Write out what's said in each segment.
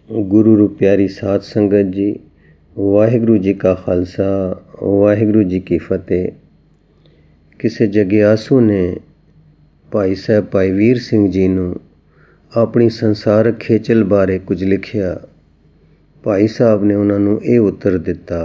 ਗੁਰੂ ਰੂ ਪਿਆਰੀ ਸਾਧ ਸੰਗਤ ਜੀ, ਵਾਹਿਗੁਰੂ ਜੀ ਕਾ ਖਾਲਸਾ, ਵਾਹਿਗੁਰੂ ਜੀ ਕੀ ਫਤਿਹ। ਕਿਸੇ ਜਗਿਆਸੂ ਨੇ ਭਾਈ ਸਾਹਿਬ ਭਾਈ ਵੀਰ ਸਿੰਘ ਜੀ ਨੂੰ ਆਪਣੀ ਸੰਸਾਰਕ ਖੇਚਲ ਬਾਰੇ ਕੁਝ ਲਿਖਿਆ। ਭਾਈ ਸਾਹਿਬ ਨੇ ਉਹਨਾਂ ਨੂੰ ਇਹ ਉੱਤਰ ਦਿੱਤਾ,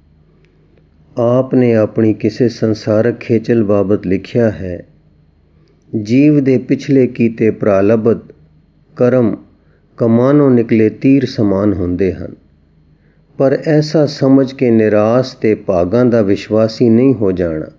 ਆਪ ਨੇ ਆਪਣੀ ਕਿਸੇ ਸੰਸਾਰਕ ਖੇਚਲ ਬਾਬਤ ਲਿਖਿਆ ਹੈ, ਜੀਵ ਦੇ ਪਿਛਲੇ ਕੀਤੇ ਪ੍ਰਾਲਬਧ ਕਰਮ ਕਮਾਨੋਂ ਨਿਕਲੇ ਤੀਰ ਸਮਾਨ ਹੁੰਦੇ ਹਨ, ਪਰ ਐਸਾ ਸਮਝ ਕੇ ਨਿਰਾਸ਼ ਤੇ ਭਾਗਾਂ ਦਾ ਵਿਸ਼ਵਾਸੀ ਨਹੀਂ ਹੋ ਜਾਣਾ।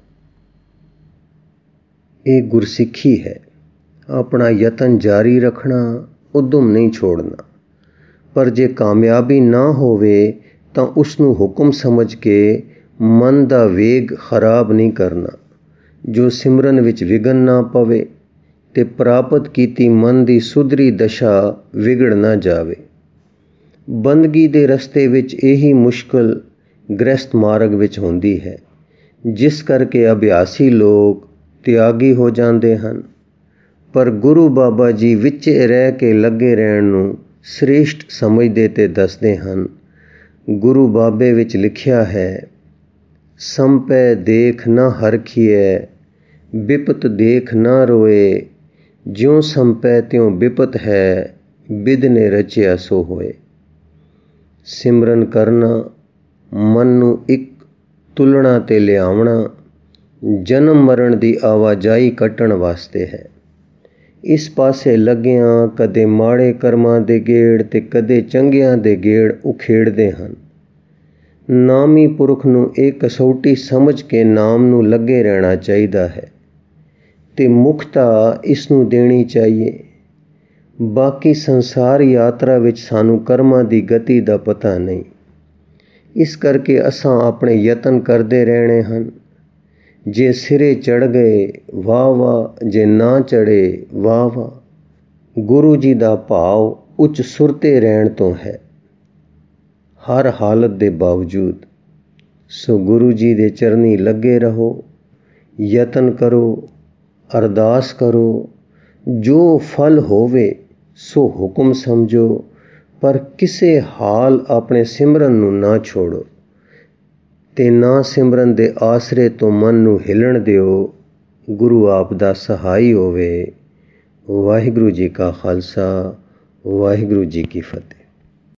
ਇਹ ਗੁਰਸਿੱਖੀ ਹੈ। ਆਪਣਾ ਯਤਨ ਜਾਰੀ ਰੱਖਣਾ, ਉਦਮ ਨਹੀਂ ਛੋੜਨਾ, ਪਰ ਜੇ ਕਾਮਯਾਬੀ ਨਾ ਹੋਵੇ ਤਾਂ ਉਸ ਨੂੰ ਹੁਕਮ ਸਮਝ ਕੇ ਮਨ ਦਾ ਵੇਗ ਖਰਾਬ ਨਹੀਂ ਕਰਨਾ, ਜੋ ਸਿਮਰਨ ਵਿੱਚ ਵਿਘਨ ਨਾ ਪਵੇ ਤੇ ਪ੍ਰਾਪਤ ਕੀਤੀ ਮਨ ਦੀ ਸੁਧਰੀ ਦਸ਼ਾ ਵਿਗੜ ਨਾ ਜਾਵੇ। ਬੰਦਗੀ ਦੇ ਰਸਤੇ ਵਿੱਚ ਇਹੀ ਮੁਸ਼ਕਲ ਗ੍ਰਸਤ ਮਾਰਗ ਵਿੱਚ ਹੁੰਦੀ ਹੈ, ਜਿਸ ਕਰਕੇ ਅਭਿਆਸੀ ਲੋਕ ਤਿਆਗੀ ਹੋ ਜਾਂਦੇ ਹਨ। ਪਰ ਗੁਰੂ ਬਾਬਾ ਜੀ ਵਿੱਚ ਰਹਿ ਕੇ ਲੱਗੇ ਰਹਿਣ ਨੂੰ ਸ੍ਰੇਸ਼ਟ ਸਮਝਦੇ ਤੇ ਦੱਸਦੇ ਹਨ। ਗੁਰੂ ਬਾਬੇ ਵਿੱਚ ਲਿਖਿਆ ਹੈ, ਸੰਪੈ ਦੇਖ ਨਾ ਹਰਖੀਐ, ਬਿਪਤ ਦੇਖ ਨਾ ਰੋਏ, ਜਿਉਂ ਸੰਪੈ ਤਿਉਂ ਬਿਪਤ ਹੈ, ਬਿਧ ਨੇ ਰਚਿਆ ਸੋ ਹੋਏ। ਸਿਮਰਨ ਕਰਨਾ, ਮਨ ਨੂੰ ਇੱਕ ਤੁਲਣਾ ਤੇ ਲਿਆਉਣਾ, ਜਨਮ ਮਰਨ ਦੀ ਆਵਾਜਾਈ ਕੱਟਣ ਵਾਸਤੇ ਹੈ। ਇਸ ਪਾਸੇ ਲੱਗਿਆਂ ਕਦੇ ਮਾੜੇ ਕਰਮਾਂ ਦੇ ਗੇੜ ਤੇ ਕਦੇ ਚੰਗਿਆਂ ਦੇ ਗੇੜ ਉਖੇੜਦੇ ਹਨ। ਨਾਮੀ ਪੁਰਖ ਨੂੰ ਇਹ ਕਸੌਟੀ ਸਮਝ ਕੇ ਨਾਮ ਨੂੰ ਲੱਗੇ ਰਹਿਣਾ ਚਾਹੀਦਾ ਹੈ ਤੇ ਮੁਖਤਾ ਇਸ ਨੂੰ ਦੇਣੀ ਚਾਹੀਏ। ਬਾਕੀ ਸੰਸਾਰ ਯਾਤਰਾ ਵਿੱਚ ਸਾਨੂੰ ਕਰਮਾਂ ਦੀ ਗਤੀ ਦਾ ਪਤਾ ਨਹੀਂ, ਇਸ ਕਰਕੇ ਅਸਾਂ ਆਪਣੇ ਯਤਨ ਕਰਦੇ ਰਹਿਣੇ ਹਨ। ਜੇ ਸਿਰੇ ਚੜ੍ਹ ਗਏ ਵਾਹ ਵਾਹ, ਜੇ ਨਾ ਚੜ੍ਹੇ ਵਾਹ ਵਾਹ। ਗੁਰੂ ਜੀ ਦਾ ਭਾਵ ਉੱਚ ਸੁਰਤੇ ਰਹਿਣ ਤੋਂ ਹੈ, ਹਰ ਹਾਲਤ ਦੇ ਬਾਵਜੂਦ। ਸੋ ਗੁਰੂ ਜੀ ਦੇ ਚਰਨੀ ਲੱਗੇ ਰਹੋ, ਯਤਨ ਕਰੋ, ਅਰਦਾਸ ਕਰੋ, ਜੋ ਫਲ ਹੋਵੇ ਸੋ ਹੁਕਮ ਸਮਝੋ, ਪਰ ਕਿਸੇ ਹਾਲ ਆਪਣੇ ਸਿਮਰਨ ਨੂੰ ਨਾ ਛੋੜੋ ਤੇ ਨਾ ਸਿਮਰਨ ਦੇ ਆਸਰੇ ਤੋਂ ਮਨ ਨੂੰ ਹਿਲਣ ਦਿਓ। ਗੁਰੂ ਆਪ ਦਾ ਸਹਾਈ ਹੋਵੇ। ਵਾਹਿਗੁਰੂ ਜੀ ਕਾ ਖਾਲਸਾ, ਵਾਹਿਗੁਰੂ ਜੀ ਕੀ ਫਤਿਹ।